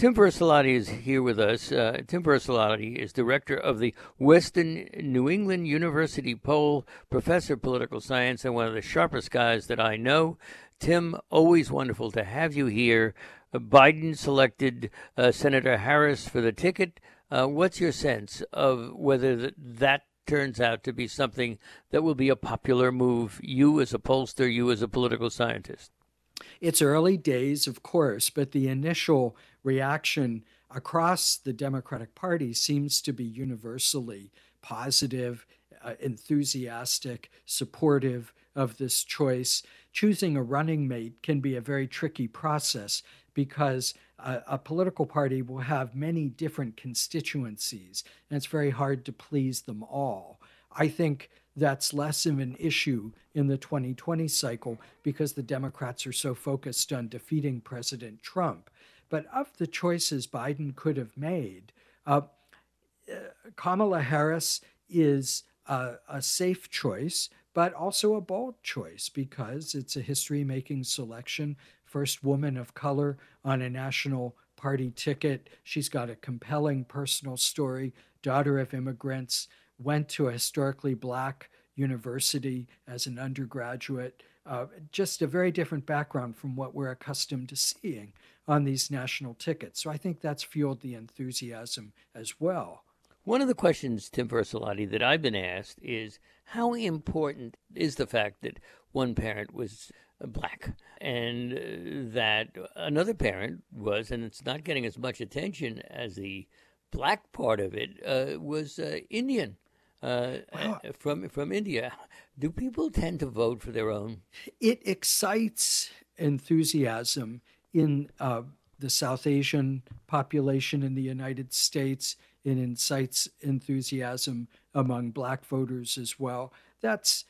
Tim Versalati is here with us. Tim Versalati is director of the Western New England University poll, professor of political science, and one of the sharpest guys that I know. Tim, always wonderful to have you here. Biden selected Senator Harris for the ticket. What's your sense of whether that turns out to be something that will be a popular move, you as a pollster, you as a political scientist? It's early days, of course, but the initial reaction across the Democratic Party seems to be universally positive, enthusiastic, supportive of this choice. Choosing a running mate can be a very tricky process because a political party will have many different constituencies, and it's very hard to please them all. I think that's less of an issue in the 2020 cycle because the Democrats are so focused on defeating President Trump. But of the choices Biden could have made, Kamala Harris is a safe choice, but also a bold choice because it's a history-making selection. First woman of color on a national party ticket. She's got a compelling personal story, daughter of immigrants, went to a historically Black university as an undergraduate. Just a very different background from what we're accustomed to seeing on these national tickets. So I think that's fueled the enthusiasm as well. One of the questions, Tim Versalati, that I've been asked is how important is the fact that one parent was Black and that another parent was, and it's not getting as much attention as the Black part of it, was Indian. From India. Do people tend to vote for their own? It excites enthusiasm in the South Asian population in the United States. It incites enthusiasm among Black voters as well. That's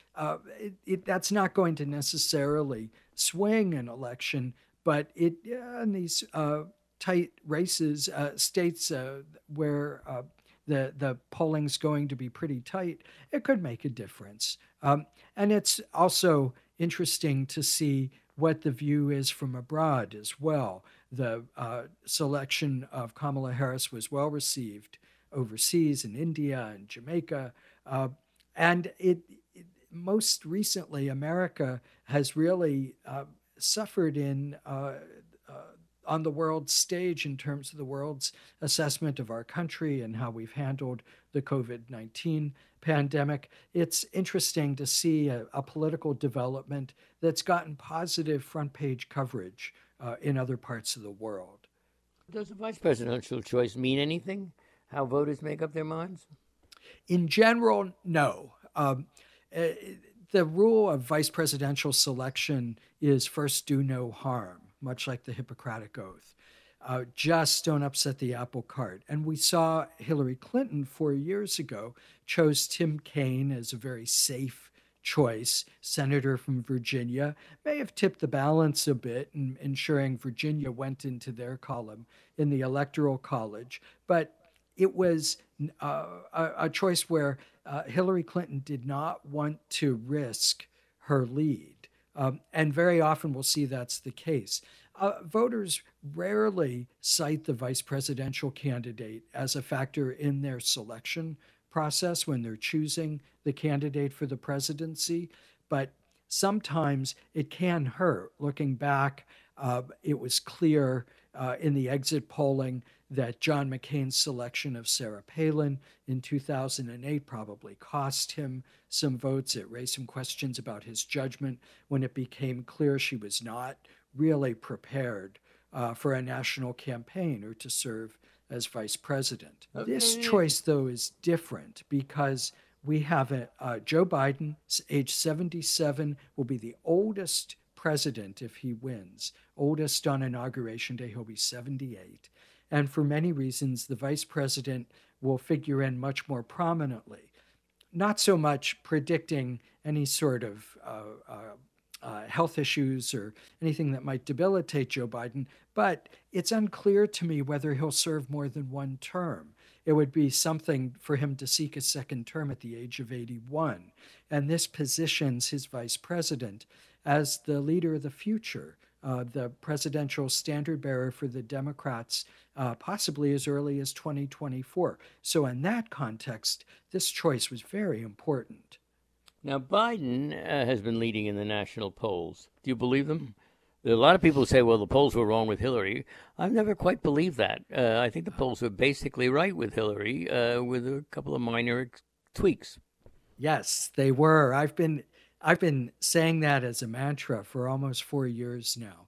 not going to necessarily swing an election, but in these tight races, states where the polling's going to be pretty tight, it could make a difference. And it's also interesting to see what the view is from abroad as well. The selection of Kamala Harris was well received overseas in India and Jamaica. And most recently, America has really suffered on the world stage in terms of the world's assessment of our country and how we've handled the COVID-19 pandemic. It's interesting to see a political development that's gotten positive front page coverage in other parts of the world. Does the vice presidential choice mean anything? How voters make up their minds? In general, no. The rule of vice presidential selection is first do no harm, much like the Hippocratic Oath. Just don't upset the apple cart. And we saw Hillary Clinton 4 years ago chose Tim Kaine as a very safe choice, senator from Virginia, may have tipped the balance a bit in ensuring Virginia went into their column in the Electoral College. But it was a choice where Hillary Clinton did not want to risk her lead. And very often we'll see that's the case. Voters rarely cite the vice presidential candidate as a factor in their selection process when they're choosing the candidate for the presidency, but sometimes it can hurt. Looking back, it was clear in the exit polling that John McCain's selection of Sarah Palin in 2008 probably cost him some votes. It raised some questions about his judgment when it became clear she was not really prepared for a national campaign or to serve as vice president. Okay. This choice, though, is different because we have Joe Biden, age 77, will be the oldest president if he wins. Oldest on Inauguration Day, he'll be 78. And for many reasons, the vice president will figure in much more prominently. Not so much predicting any sort of health issues or anything that might debilitate Joe Biden, but it's unclear to me whether he'll serve more than one term. It would be something for him to seek a second term at the age of 81. And this positions his vice president as the leader of the future the presidential standard bearer for the Democrats, possibly as early as 2024. So, in that context, this choice was very important. Now, Biden has been leading in the national polls. Do you believe them? A lot of people say, well, the polls were wrong with Hillary. I've never quite believed that. I think the polls were basically right with Hillary, with a couple of minor tweaks. Yes, they were. I've been saying that as a mantra for almost 4 years now.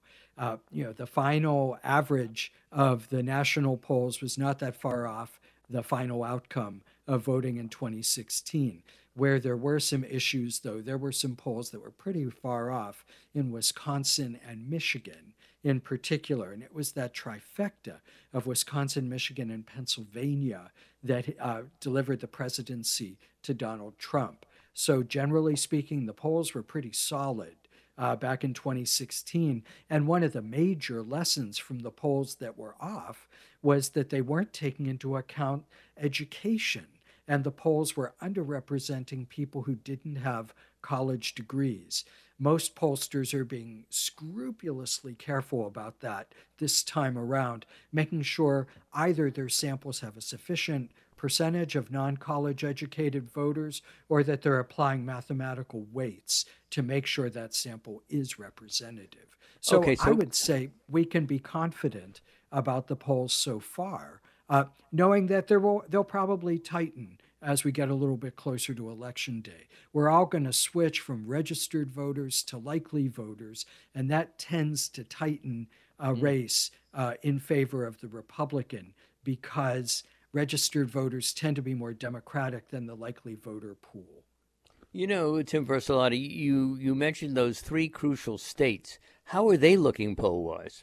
The final average of the national polls was not that far off the final outcome of voting in 2016. Where there were some issues, though, there were some polls that were pretty far off in Wisconsin and Michigan in particular. And it was that trifecta of Wisconsin, Michigan, and Pennsylvania that delivered the presidency to Donald Trump. So, generally speaking, the polls were pretty solid back in 2016. And one of the major lessons from the polls that were off was that they weren't taking into account education. And the polls were underrepresenting people who didn't have college degrees. Most pollsters are being scrupulously careful about that this time around, making sure either their samples have a sufficient percentage of non-college educated voters or that they're applying mathematical weights to make sure that sample is representative. So, I would say we can be confident about the polls so far, knowing that they'll probably tighten as we get a little bit closer to Election Day. We're all going to switch from registered voters to likely voters, and that tends to tighten a race in favor of the Republican because registered voters tend to be more democratic than the likely voter pool. You know, Tim Versalati, you mentioned those three crucial states. How are they looking poll-wise?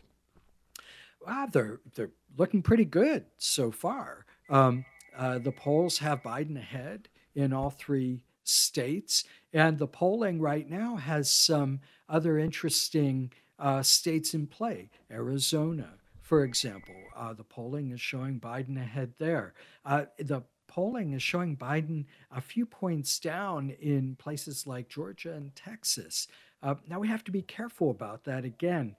They're looking pretty good so far. The polls have Biden ahead in all three states, and the polling right now has some other interesting states in play. Arizona, for example, the polling is showing Biden ahead there. The polling is showing Biden a few points down in places like Georgia and Texas. Now, we have to be careful about that again.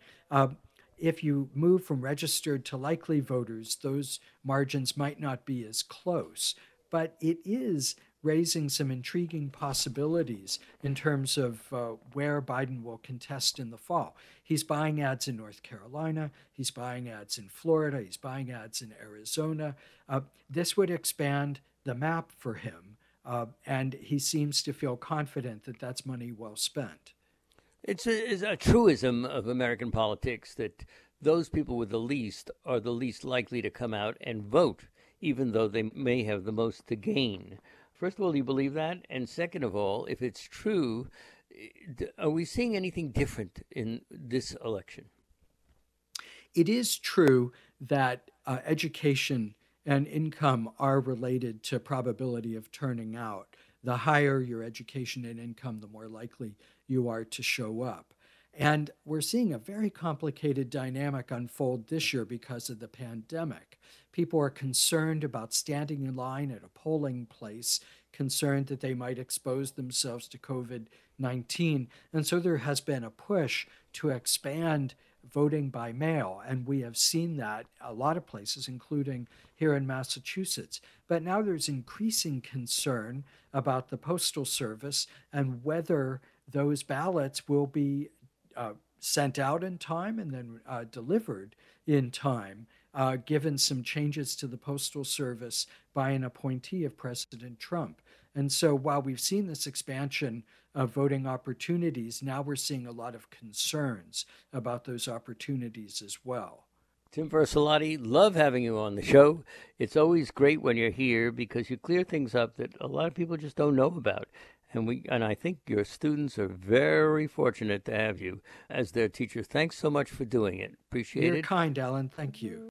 If you move from registered to likely voters, those margins might not be as close, but it is raising some intriguing possibilities in terms of where Biden will contest in the fall. He's buying ads in North Carolina, he's buying ads in Florida, he's buying ads in Arizona. This would expand the map for him, and he seems to feel confident that that's money well spent. It's a truism of American politics that those people with the least are the least likely to come out and vote, even though they may have the most to gain. First of all, do you believe that? And second of all, if it's true, are we seeing anything different in this election? It is true that education and income are related to probability of turning out. The higher your education and income, the more likely you are to show up. And we're seeing a very complicated dynamic unfold this year because of the pandemic. People are concerned about standing in line at a polling place, concerned that they might expose themselves to COVID-19. And so there has been a push to expand voting by mail. And we have seen that a lot of places, including here in Massachusetts. But now there's increasing concern about the Postal Service and whether those ballots will be sent out in time and then delivered in time, given some changes to the Postal Service by an appointee of President Trump. And so while we've seen this expansion of voting opportunities, now we're seeing a lot of concerns about those opportunities as well. Tim Versalati, love having you on the show. It's always great when you're here because you clear things up that a lot of people just don't know about. And I think your students are very fortunate to have you as their teacher. Thanks so much for doing it. Appreciate it. You're kind, Alan. Thank you.